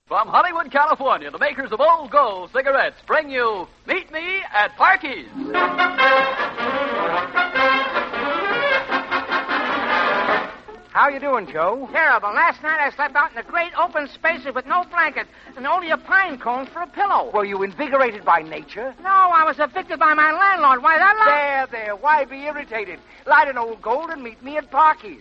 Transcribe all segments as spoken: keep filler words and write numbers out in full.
From Hollywood, California, the makers of Old Gold cigarettes bring you Meet Me at Parky's. How you doing, Joe? Terrible. Last night I slept out in the great open spaces with no blanket and only a pine cone for a pillow. Were you invigorated by nature? No, I was evicted by my landlord. Why, that... There, there. Why be irritated? Light an Old Gold and meet me at Parky's.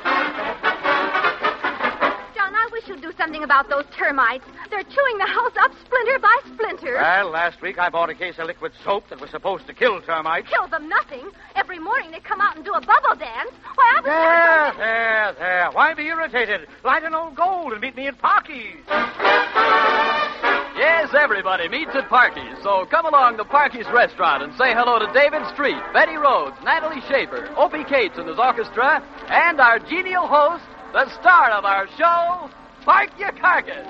John, I wish you'd do something about those termites. They're chewing the house up splinter by splinter. Well, last week I bought a case of liquid soap that was supposed to kill termites. Kill them nothing. Every morning they come out and do a bubble dance. Why, I was... There, there, there. Why be irritated? Light an Old Gold and meet me at Parky's. Yes, everybody meets at Parky's. So come along to Parky's restaurant and say hello to David Street, Betty Rhodes, Natalie Schaefer, Opie Cates and his orchestra, and our genial host, the star of our show, Park Your Carcass.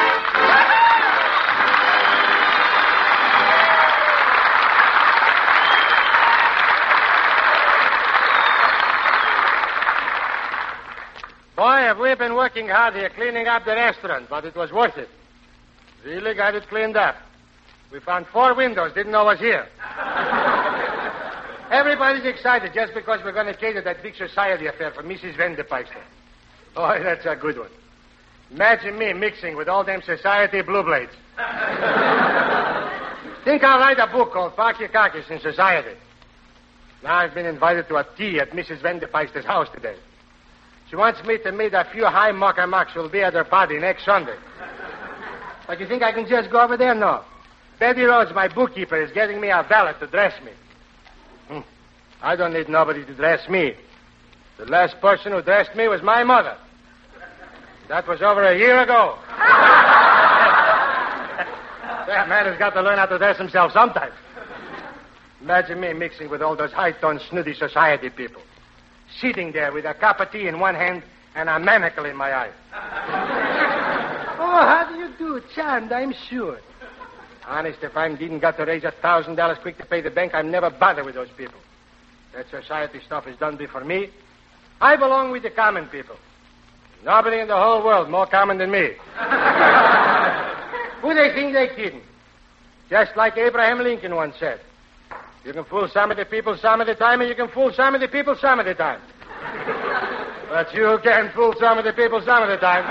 Boy, have we been working hard here cleaning up the restaurant, but it was worth it. Really got it cleaned up. We found four windows, didn't know was here. Everybody's excited just because we're going to cater that big society affair for Missus Vendepeister. Boy, that's a good one. Imagine me mixing with all them society blue blades. Think I'll write a book called Park Your Carcass in Society. Now I've been invited to a tea at Missus Vendepeister's house today. She wants me to meet a few high mocker mucks who'll be at her party next Sunday. But you think I can just go over there? No. Betty Rhodes, my bookkeeper, is getting me a valet to dress me. Hmm. I don't need nobody to dress me. The last person who dressed me was my mother. That was over a year ago. That man has got to learn how to dress himself sometime. Imagine me mixing with all those high-toned, snooty society people. Sitting there with a cup of tea in one hand and a manacle in my eye. Oh, how do you do? Charmed, I'm sure. Honest, if I didn't got to raise a thousand dollars quick to pay the bank, I'd never bother with those people. That society stuff is done before me. I belong with the common people. Nobody in the whole world more common than me. Who they think they're kidding? Just like Abraham Lincoln once said. You can fool some of the people some of the time, and you can fool some of the people some of the time. But you can't fool some of the people some of the time.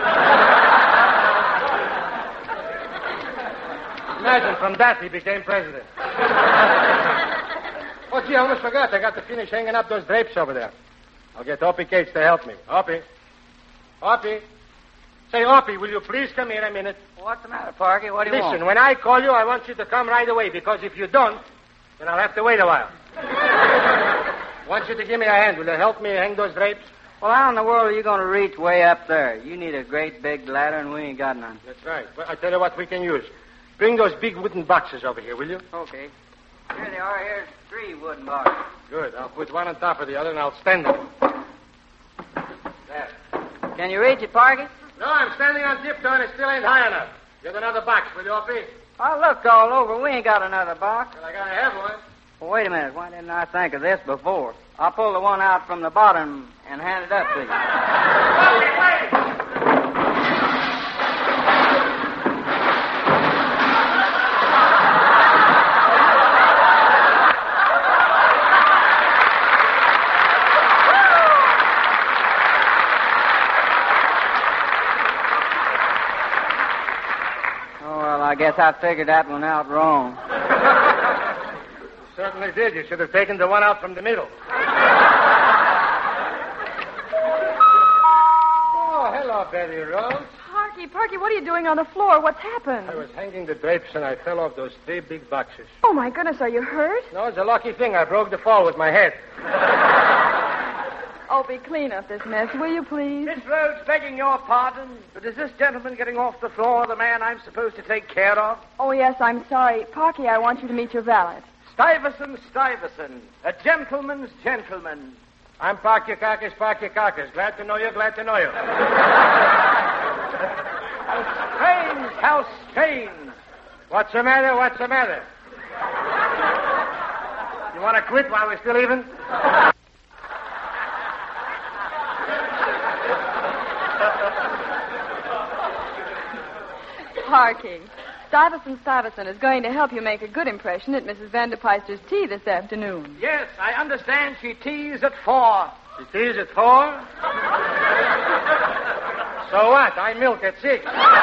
Imagine, from that he became president. Oh, gee, I almost forgot. I got to finish hanging up those drapes over there. I'll get Opie Cates to help me. Opie. Opie. Say, Opie, will you please come here a minute? What's the matter, Parky? What do you Listen, want? Listen, when I call you, I want you to come right away, because if you don't, then I'll have to wait a while. I want you to give me a hand. Will you help me hang those drapes? Well, how in the world are you going to reach way up there? You need a great big ladder, and we ain't got none. That's right. Well, I tell you what we can use. Bring those big wooden boxes over here, will you? Okay. Here they are. Here's three wooden boxes. Good. I'll put one on top of the other, and I'll stand them. There. Can you reach it, Parky? No, I'm standing on tiptoe, and it still ain't high enough. Get another box, will you, Opie? I looked all over. We ain't got another box. Well, I gotta have one. Well, wait a minute. Why didn't I think of this before? I'll pull the one out from the bottom and hand it up to you. Opie, wait! I guess I figured that one out wrong. Certainly did. You should have taken the one out from the middle. Oh, hello, Betty Rhodes. Parky, Parky, what are you doing on the floor? What's happened? I was hanging the drapes and I fell off those three big boxes. Oh, my goodness, are you hurt? No, it's a lucky thing. I broke the fall with my head. Opie, clean up this mess, will you, please? Miss Rhodes, begging your pardon, but is this gentleman getting off the floor the man I'm supposed to take care of? Oh, yes, I'm sorry. Parky, I want you to meet your valet. Stuyvesant, Stuyvesant, a gentleman's gentleman. I'm Park Your Carcass, Park Your Carcass. Glad to know you, glad to know you. How strange, how strange. What's the matter, what's the matter? You want to quit while we're still even? Parky, Stuyvesant Stuyvesant is going to help you make a good impression at Missus Vanderpeister's tea this afternoon. Yes, I understand she teas at four. She teas at four? So what? I milk at six.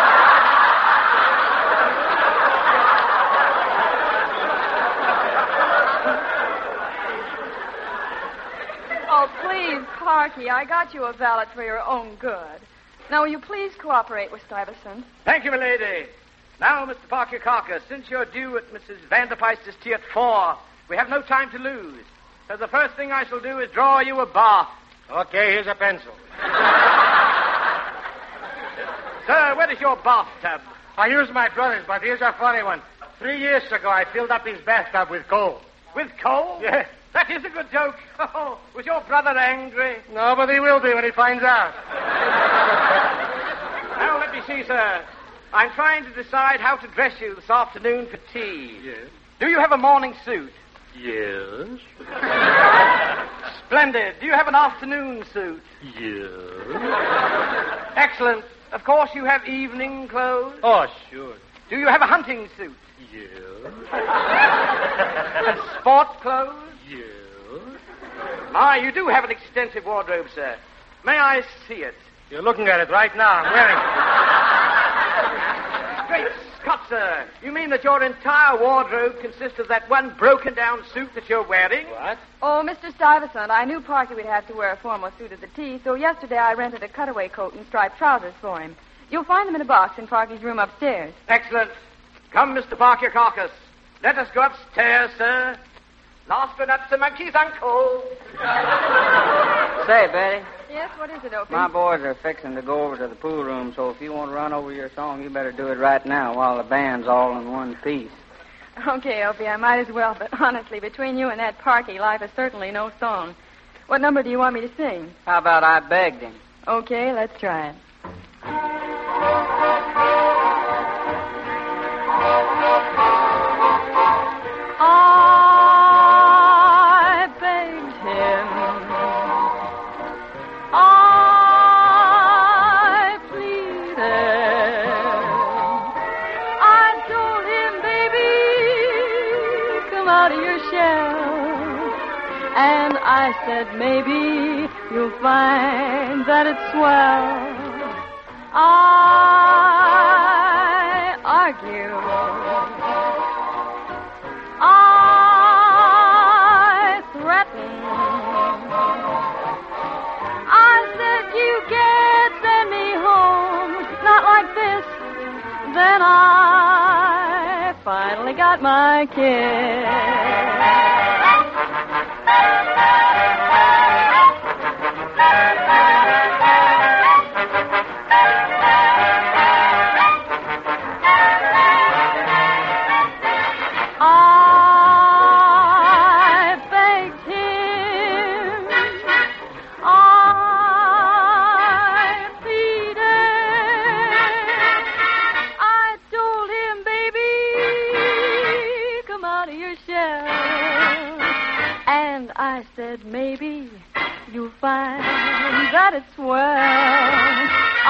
Oh, please, Parky, I got you a valet for your own good. Now, will you please cooperate with Stuyvesant? Thank you, milady. Now, Mister Parker Carcass, since you're due at Missus Vanderpeister's tea at four, we have no time to lose. So the first thing I shall do is draw you a bath. Okay, here's a pencil. Sir, where is your bathtub? I used my brother's, but here's a funny one. Three years ago, I filled up his bathtub with coal. With coal? Yes. That is a good joke. Oh, was your brother angry? No, but he will be when he finds out. Now, let me see, sir. I'm trying to decide how to dress you this afternoon for tea. Yes. Do you have a morning suit? Yes. Splendid. Do you have an afternoon suit? Yes. Excellent. Of course, you have evening clothes? Oh, sure. Do you have a hunting suit? Yes. And sport clothes? Yes. Ah, you do have an extensive wardrobe, sir. May I see it? You're looking at it right now. I'm wearing it. Great Scott, sir. You mean that your entire wardrobe consists of that one broken-down suit that you're wearing? What? Oh, Mister Stuyvesant, I knew Parky would have to wear a formal suit at the tea, so yesterday I rented a cutaway coat and striped trousers for him. You'll find them in a box in Parky's room upstairs. Excellent. Come, Mister Parker Carcass. Let us go upstairs, sir. Last but not the monkey's uncle. Say, Betty, Yes, what is it, Opie? my boys are fixing to go over to the pool room, so if you want to run over your song, you better do it right now while the band's all in one piece. Okay, Opie, I might as well, but honestly, between you and that Parky, life is certainly no song. What number do you want me to sing? How about I begged him? Okay, let's try it. I begged him. I pleaded. I told him, baby, come out of your shell. And I said, maybe you'll find that it's swell. I argued. I threatened. I said, you can't send me home, not like this. Then I finally got my kiss. I said, maybe you'll find that it's well.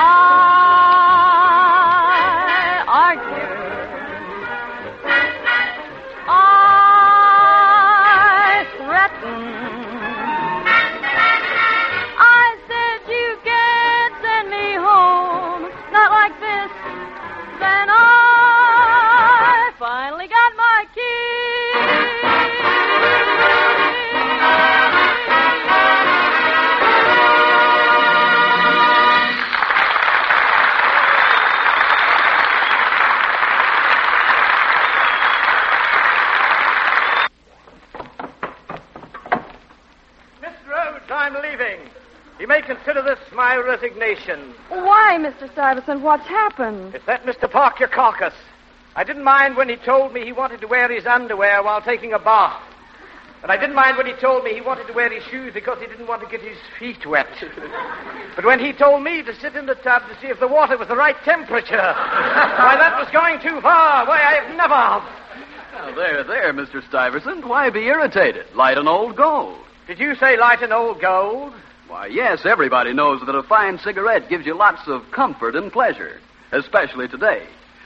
I argued. I threatened. I said, you can't send me home, not like this. Then I finally got my key. I'm leaving. You may consider this my resignation. Why, Mister Stuyvesant? What's happened? It's that Mister Parker Carcass. I didn't mind when he told me he wanted to wear his underwear while taking a bath. And I didn't mind when he told me he wanted to wear his shoes because he didn't want to get his feet wet. But when he told me to sit in the tub to see if the water was the right temperature, why, that was going too far. Why, I have never... Now, there, there, Mister Stuyvesant. Why be irritated? Light an old gold. Did you say light an old gold? Why, yes, everybody knows that a fine cigarette gives you lots of comfort and pleasure, especially today.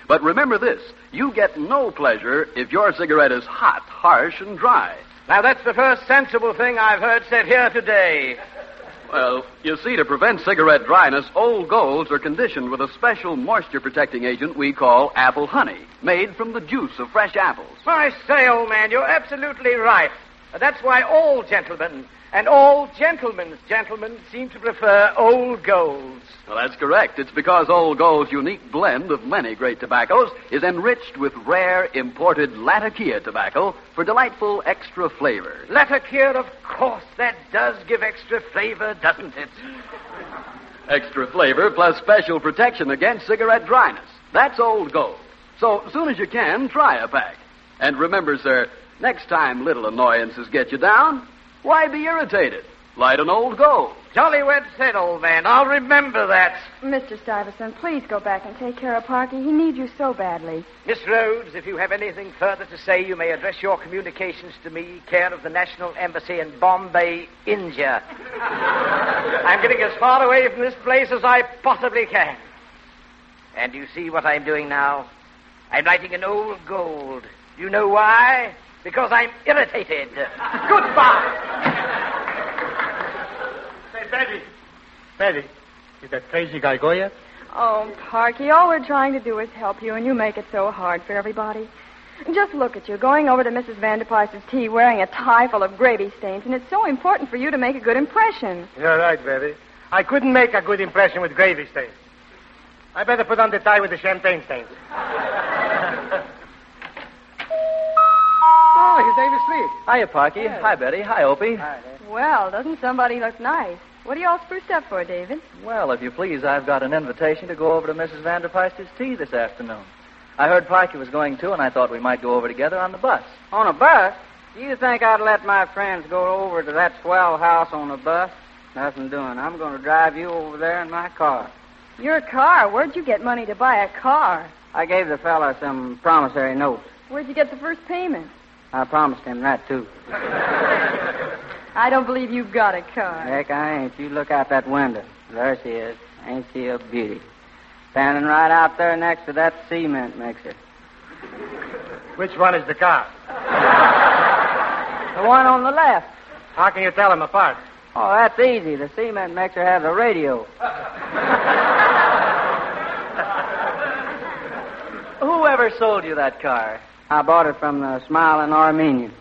But remember this, you get no pleasure if your cigarette is hot, harsh, and dry. Now, that's the first sensible thing I've heard said here today. Well, you see, to prevent cigarette dryness, Old Golds are conditioned with a special moisture-protecting agent we call apple honey, made from the juice of fresh apples. I say, old man, you're absolutely right. That's why all gentlemen and all gentlemen's gentlemen seem to prefer Old Golds. Well, that's correct. It's because Old Gold's unique blend of many great tobaccos is enriched with rare imported Latakia tobacco for delightful extra flavor. Latakia, of course, that does give extra flavor, doesn't it? Extra flavor plus special protection against cigarette dryness. That's Old Gold. So, as soon as you can, try a pack. And remember, sir, next time little annoyances get you down, why be irritated? Light an Old Gold. Jolly well said, old man. I'll remember that. Mister Stuyvesant, please go back and take care of Parky. He needs you so badly. Miss Rhodes, if you have anything further to say, you may address your communications to me, care of the National Embassy in Bombay, India. I'm getting as far away from this place as I possibly can. And you see what I'm doing now? I'm lighting an Old Gold. You know why? Because I'm irritated. Goodbye. Say, Betty. Betty, did that crazy guy go yet? Oh, Parky, all we're trying to do is help you, and you make it so hard for everybody. Just look at you, going over to Missus Vanderpaiste's tea wearing a tie full of gravy stains, and it's so important for you to make a good impression. You're right, Betty. I couldn't make a good impression with gravy stains. I better put on the tie with the champagne stains. Oh, here's David Street. Hiya, Parky. Hi, Hi Betty. Hi, Opie. Hi, Dave. Well, doesn't somebody look nice? What are you all spruced up for, David? Well, if you please, I've got an invitation to go over to Missus Vanderpaiste's tea this afternoon. I heard Parky was going too, and I thought we might go over together on the bus. On a bus? Do you think I'd let my friends go over to that swell house on a bus? Nothing doing. I'm going to drive you over there in my car. Your car? Where'd you get money to buy a car? I gave the fella some promissory notes. Where'd you get the first payment? I promised him that, too. I don't believe you've got a car. Heck, I ain't. You look out that window. There she is. Ain't she a beauty? Standing right out there next to that cement mixer. Which one is the car? The one on the left. How can you tell them apart? Oh, that's easy. The cement mixer has a radio. Whoever sold you that car? I bought it from the Smiling Armenian.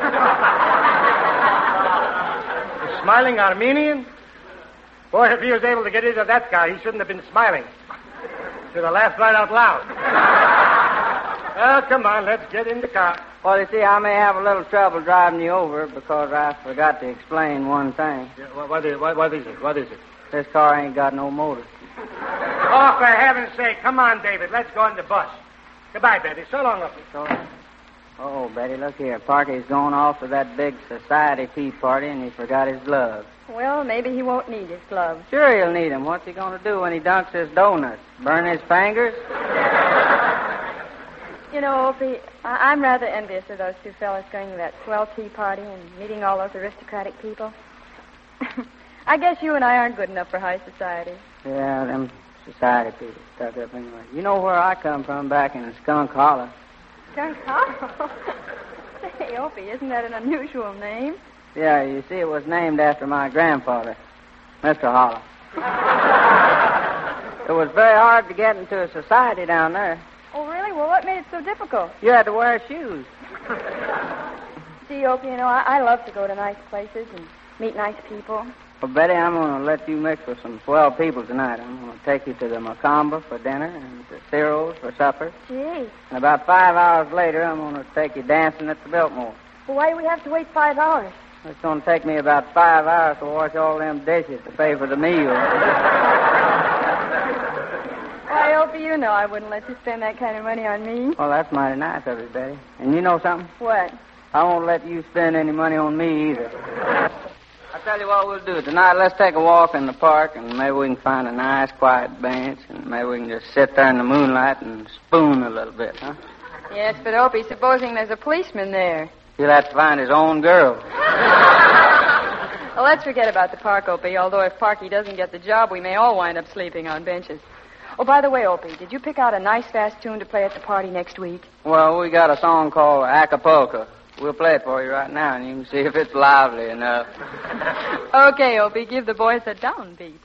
The Smiling Armenian? Boy, if he was able to get into that car, he shouldn't have been smiling. Should have laughed right out loud. Well, come on, let's get in the car. Well, you see, I may have a little trouble driving you over because I forgot to explain one thing. Yeah, what, what, is, what, what is it? What is it? This car ain't got no motor. Oh, for heaven's sake, come on, David. Let's go on the bus. Goodbye, Betty. So long, Opie. So, oh, Betty, look here. Parky's going off to that big society tea party, and he forgot his gloves. Well, maybe he won't need his gloves. Sure he'll need them. What's he going to do when he dunks his donuts? Burn his fingers? You know, Opie, I- I'm rather envious of those two fellas going to that swell tea party and meeting all those aristocratic people. I guess you and I aren't good enough for high society. Yeah, them society people stuck up anyway. You know where I come from, back in Skunk Hollow. Skunk Hollow? Say, Opie, isn't that an unusual name? Yeah, you see, it was named after my grandfather, Mister Hollow. It was very hard to get into a society down there. Oh, really? Well, what made it so difficult? You had to wear shoes. See, Opie, you know, I, I love to go to nice places and meet nice people. Well, Betty, I'm going to let you mix with some swell people tonight. I'm going to take you to the Macomba for dinner and to Ciro's for supper. Gee. And about five hours later, I'm going to take you dancing at the Biltmore. Well, why do we have to wait five hours? It's going to take me about five hours to wash all them dishes to pay for the meal. Why, Opie, you know I wouldn't let you spend that kind of money on me. Well, that's mighty nice of you, Betty. And you know something? What? I won't let you spend any money on me either. I'll tell you what we'll do. Tonight, let's take a walk in the park, and maybe we can find a nice, quiet bench, and maybe we can just sit there in the moonlight and spoon a little bit, huh? Yes, but Opie, supposing there's a policeman there. He'll have to find his own girl. Well, let's forget about the park, Opie, although if Parky doesn't get the job, we may all wind up sleeping on benches. Oh, by the way, Opie, did you pick out a nice fast tune to play at the party next week? Well, we got a song called Acapulco. We'll play it for you right now, and you can see if it's lively enough. Okay, Opie, give the boys a downbeat.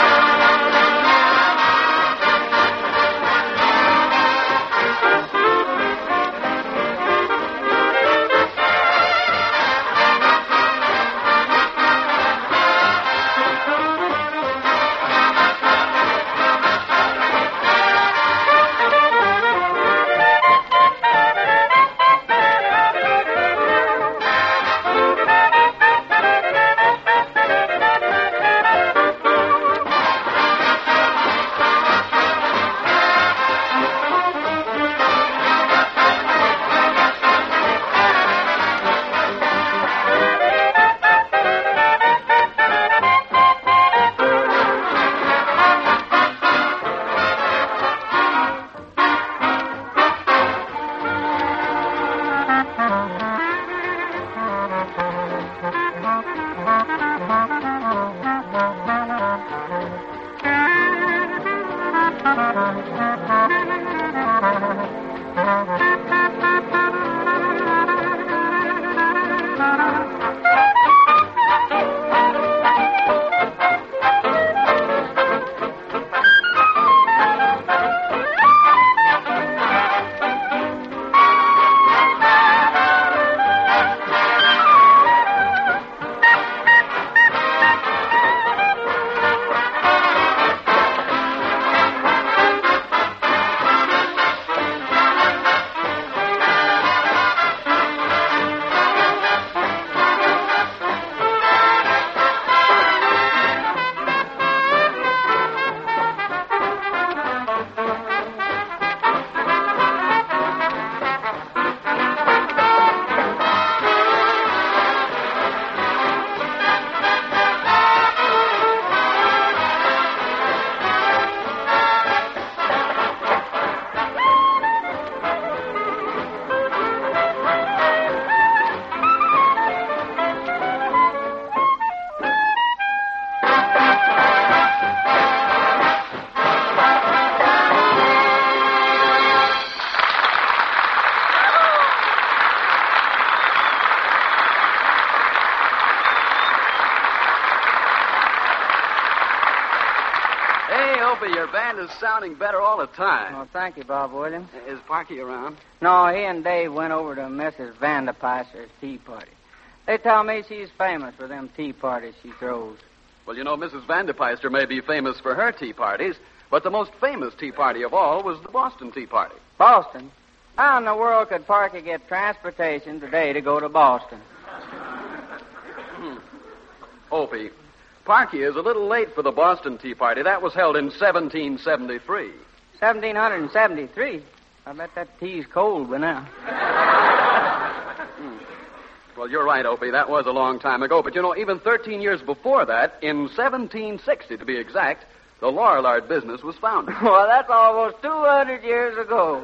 Your band is sounding better all the time. Well, thank you, Bob Williams. Is Parky around? No, he and Dave went over to Missus Vanderpeister's tea party. They tell me she's famous for them tea parties she throws. Well, you know, Missus Vanderpeister may be famous for her tea parties, but the most famous tea party of all was the Boston Tea Party. Boston? How in the world could Parky get transportation today to go to Boston? Hmm. Opie, Parky is a little late for the Boston Tea Party. That was held in seventeen seventy-three. seventeen seventy-three? I bet that tea's cold by now. hmm. Well, you're right, Opie. That was a long time ago. But, you know, even thirteen years before that, in seventeen sixty to be exact, the Lorillard business was founded. Well, that's almost two hundred years ago.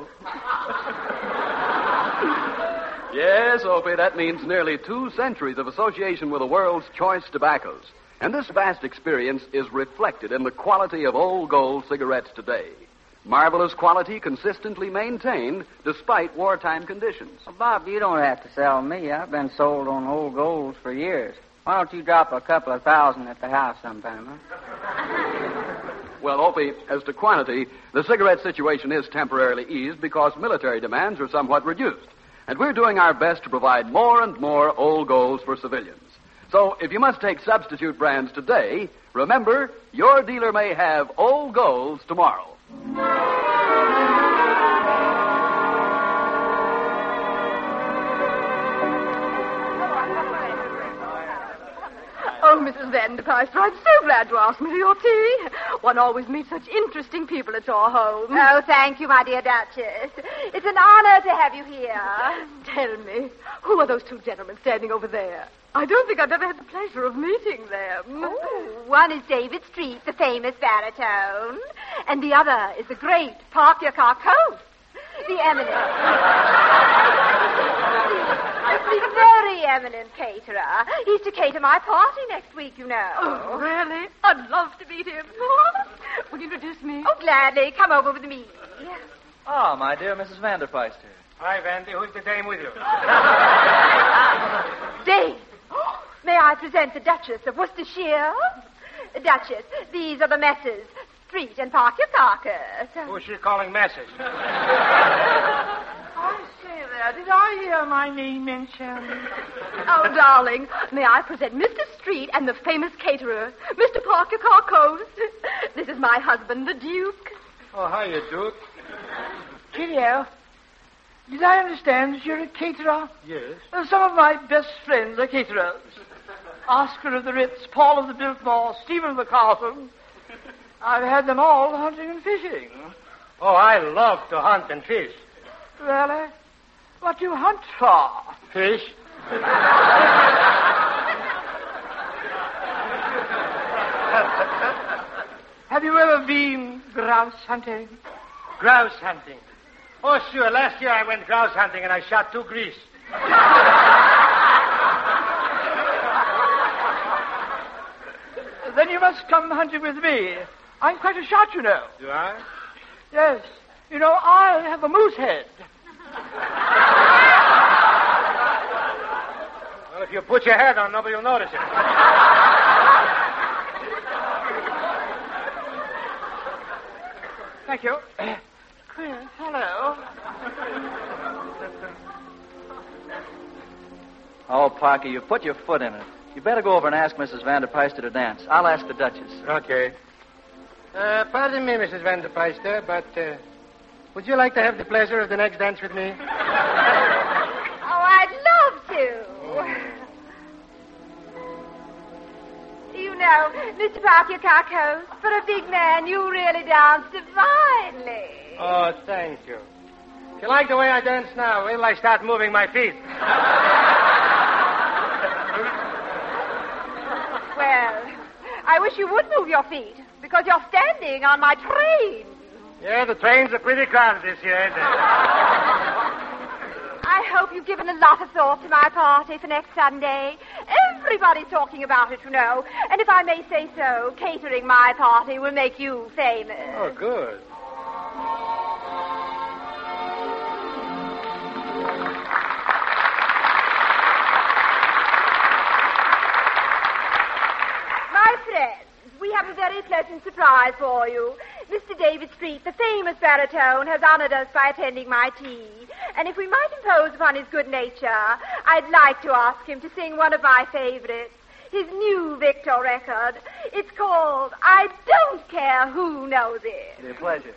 Yes, Opie, that means nearly two centuries of association with the world's choice tobaccos. And this vast experience is reflected in the quality of Old Gold cigarettes today. Marvelous quality consistently maintained despite wartime conditions. Well, Bob, you don't have to sell me. I've been sold on Old Golds for years. Why don't you drop a couple of thousand at the house sometime, huh? Well, Opie, as to quantity, the cigarette situation is temporarily eased because military demands are somewhat reduced. And we're doing our best to provide more and more Old Golds for civilians. So, if you must take substitute brands today, remember, your dealer may have Old Golds tomorrow. Oh, Missus Vanderpeister, I'm so glad you asked me to your tea. One always meets such interesting people at your home. Oh, thank you, my dear Duchess. It's an honor to have you here. Tell me, who are those two gentlemen standing over there? I don't think I've ever had the pleasure of meeting them. Oh, one is David Street, the famous baritone, and the other is the great Parker Carcone, the eminent. The very eminent caterer. He's to cater my party next week, you know. Oh, really? I'd love to meet him. Will you introduce me? Oh, gladly. Come over with me. Ah, my dear Missus Vanderpeister. Hi, Vandy. Who's the dame with you? Dame. May I present the Duchess of Worcestershire? Duchess, these are the Messrs. Street and Park Your Carcass. Who's she calling Messrs? I say there, did I hear my name mentioned? Oh, darling, may I present Mister Street and the famous caterer, Mister Parker Carcos. This is my husband, the Duke. Oh, hiya, Duke. Cheerio. Did I understand that you're a caterer? Yes. Uh, some of my best friends are caterers. Oscar of the Ritz, Paul of the Biltmore, Stephen of the Carlton. I've had them all hunting and fishing. Oh, I love to hunt and fish. Really? What do you hunt for? Fish? Have you ever been grouse hunting? Grouse hunting? Oh, sure. Last year I went grouse hunting and I shot two geese. Then you must come hunting with me. I'm quite a shot, you know. You are? Yes. You know, I have a moose head. Well, if you put your head on, nobody will notice it. Thank you. Chris, hello. Oh, Parker, you put your foot in it. You better go over and ask Missus Vanderpeister to dance. I'll ask the Duchess. Okay. Uh, pardon me, Missus Vanderpeister, but uh, would you like to have the pleasure of the next dance with me? Oh, I'd love to. You know, Mister Parker Carcos, for a big man, you really dance divinely. Oh, thank you. If you like the way I dance now, wait till I start moving my feet. Well, I wish you would move your feet, because you're standing on my train. Yeah, the trains are pretty crowded this year, ain't they? I hope you've given a lot of thought to my party for next Sunday. Everybody's talking about it, you know. And if I may say so, catering my party will make you famous. Oh, good. My friends, we have a very pleasant surprise for you. Mister David Street, the famous baritone, has honored us by attending my tea. And if we might impose upon his good nature, I'd like to ask him to sing one of my favorites, his new Victor record. It's called I Don't Care Who Knows It. It's a pleasure.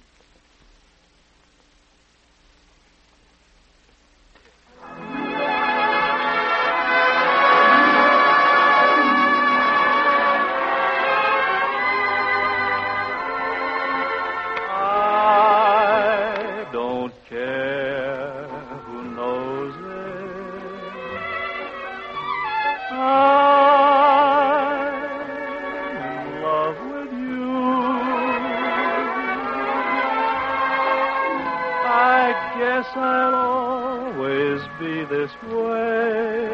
I'll always be this way.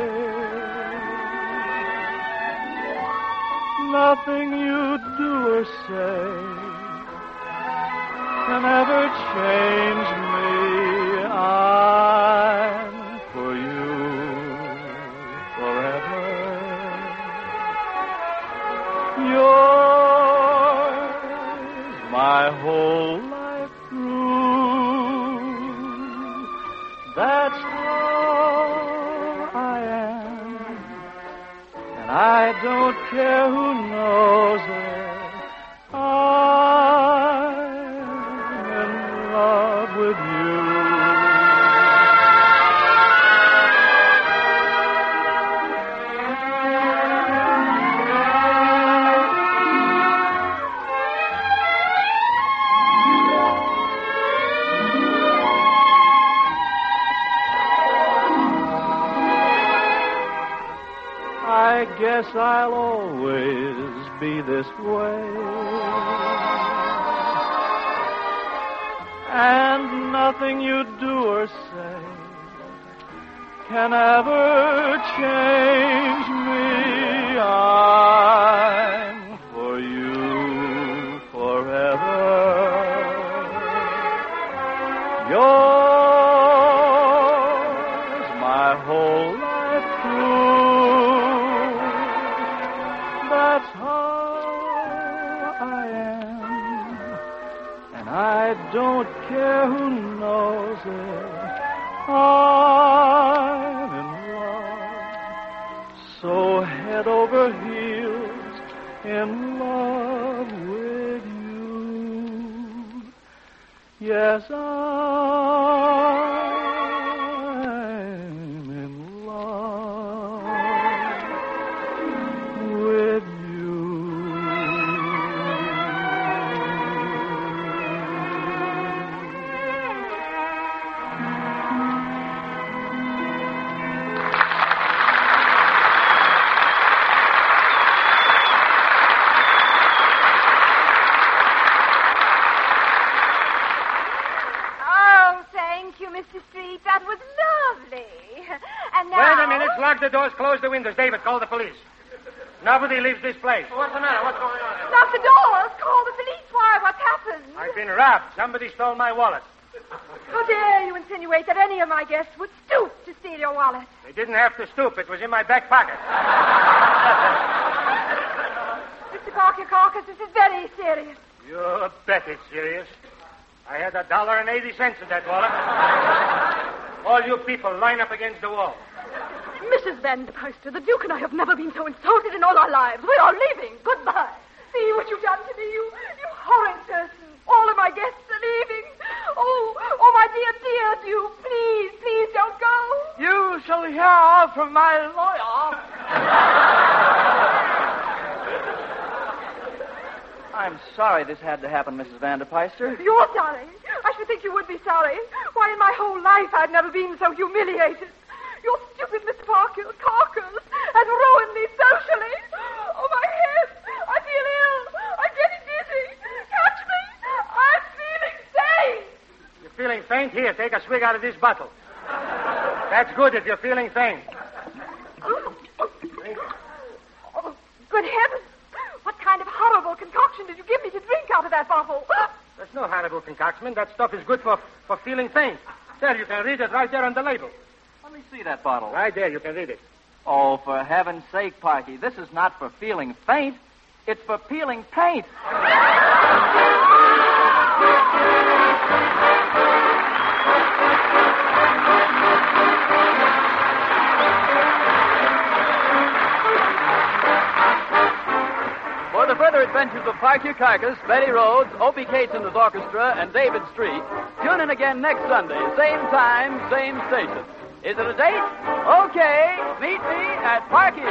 Nothing you do or say can ever change me. I'm for you forever. Yours, my whole life through. That's how I am, and I don't care who knows it. I'm in love with you. I guess I'll always be this way. And nothing you do or say can ever change me. I'm for you forever. Yours my whole life through. That's how I am, and I don't care who knows it. I'm in love, so head over heels in love with you. Yes, I'm in love with you. Lock the doors, close the windows. David, call the police. Nobody leaves this place. What's the matter? What's going on? Lock the doors. Call the police. Why? What's happened? I've been robbed. Somebody stole my wallet. How dare you insinuate that any of my guests would stoop to steal your wallet? They didn't have to stoop. It was in my back pocket. Mister Parker Carcass, this is very serious. You bet it's serious. I had a dollar and eighty cents in that wallet. All you people, line up against the wall. Missus Vanderpeister, the Duke and I have never been so insulted in all our lives. We are leaving. Goodbye. See what you've done to me, you, you horrid person. All of my guests are leaving. Oh, oh, my dear, dear Duke, please, please don't go. You shall hear from my lawyer. I'm sorry this had to happen, Missus Vanderpeister. You're sorry? I should think you would be sorry. Why, in my whole life, I've never been so humiliated. Your stupid Mister Parker Carcass has ruined me socially. Oh, my head. I feel ill. I'm getting dizzy. Catch me. I'm feeling faint. You're feeling faint? Here, take a swig out of this bottle. That's good if you're feeling faint. Oh, good heavens. What kind of horrible concoction did you give me to drink out of that bottle? There's no horrible concoction. That stuff is good for, for feeling faint. There, you can read it right there on the label. Let me see that bottle. Right there, you can read it. Oh, for heaven's sake, Parky, this is not for feeling faint. It's for peeling paint. For the further adventures of Parky Carcass, Betty Rhodes, Opie Cates and his orchestra, and David Street, tune in again next Sunday, same time, same station. Is it a date? Okay, meet me at Parky's.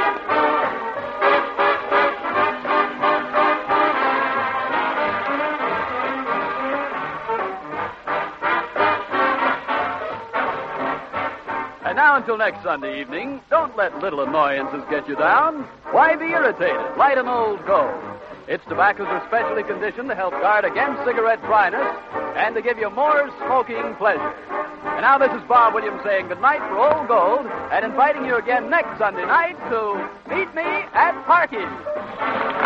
And now until next Sunday evening, don't let little annoyances get you down. Why be irritated? Light an Old Gold. Its tobaccos are specially conditioned to help guard against cigarette dryness and to give you more smoking pleasure. And now this is Bob Williams saying goodnight for Old Gold and inviting you again next Sunday night to meet me at Parky's.